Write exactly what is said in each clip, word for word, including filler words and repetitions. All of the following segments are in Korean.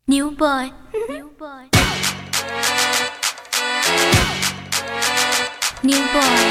New boy. New boy. New boy.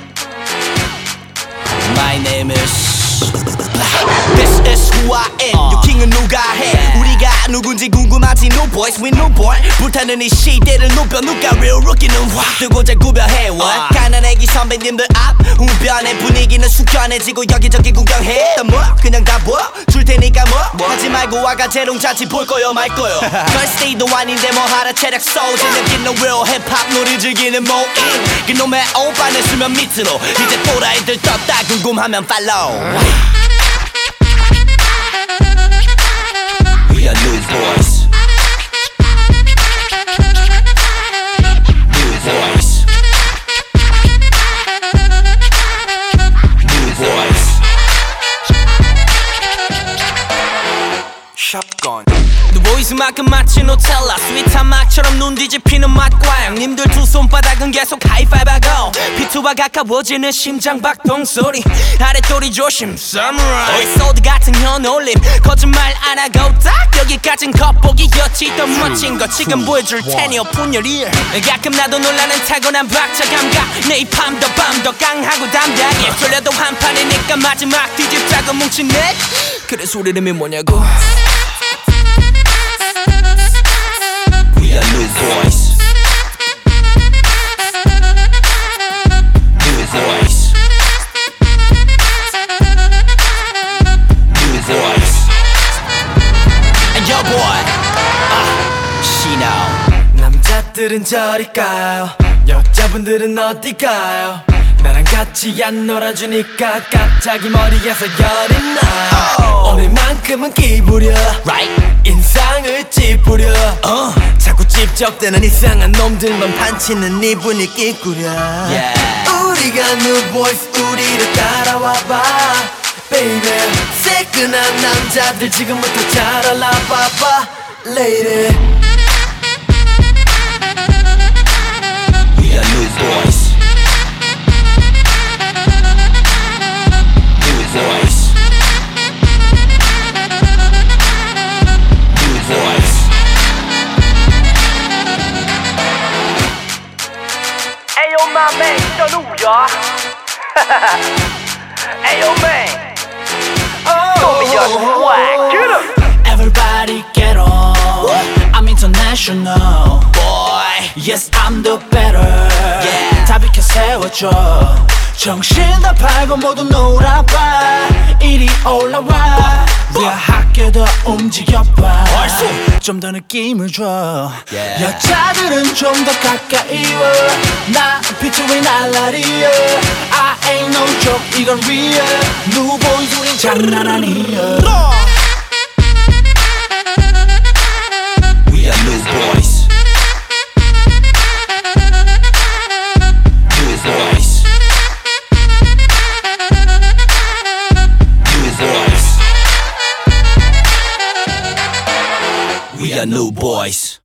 My name is This is who I am. uh, 유킹은 누가 해? Yeah. 우리가 누군지 궁금하지. New boys with new boy. 불타는 이 시대를 높여 누가 real rookie는 확 뜨고자 구별해. What? uh. 가난애기 선배님들 앞 우변의 분위기는 숙연해지고 여기저기 구경해. 또 뭐? 그냥 다 뭐? 줄 테니까 뭐? 뭐? 하지 말고 와가 재롱자치 볼 거요 말 거요. First day도 아닌데 뭐 하라 체력 쏘지. 느끼는 real 힙합 놀이 즐기는 모임. 그놈의 오빠는 수면 밑으로 이제 또라이들 떴다 궁금하면 follow. We are new boys. New boys. New boys. Shotgun. 보이스만큼 마치 노텔라 스윗한 막처럼 눈 뒤집히는 맛과 형님들 두 손바닥은 계속 하이파이브하고 피투와 가까워지는 심장 박동 소리 아랫도리 조심 사무라이 소드 같은 현올림 거짓말 안 하고 딱 여기까진 겉보기였지 더 멋진 거 지금 보여줄 테니 open your ear 가끔 나도 놀라는 타고난 박자 감각 내 이 밤도 밤도 강하고 담대하게 돌려도 한 판이니까 마지막 뒤집자고 뭉친 내 그래서 우리 이름이 뭐냐고 We are new boys. New boys. New boys. And yo boy. Ah, she know. 남자들은 저리 가요. 여자분들은 어디 가요? 나랑 같이 안 놀아주니까 갑자기 머리에서 열이 나. oh. 오늘만큼은 기부려. Right. 인상을 찌푸려. uh. 자꾸 찝적대는 이상한 놈들만 판치는 이 분위기 꾸려. yeah. 우리가 new boys 우리를 따라와봐 baby. 새끈한 남자들 지금부터 잘 알아봐봐 lady. We are new boys. New boys. New boys. Ayo my man, 저 누구야? Ayo man. Show me your swag. Get up. Everybody get on. I'm international. Boy. Yes, I'm the better. Yeah. 다 비켜 세워줘. 정신 다 팔고 모두 놀아봐. 이리 올라와. 우리가 학교 더 움직여봐. 좀 더 느낌을 줘. yeah. 여자들은 좀 더 가까이 와. 나 비투위 날라리야. I ain't no joke 이건 real. New boys 우린 장난 아니야. We are new boys. New boys. New boys. We are new boys.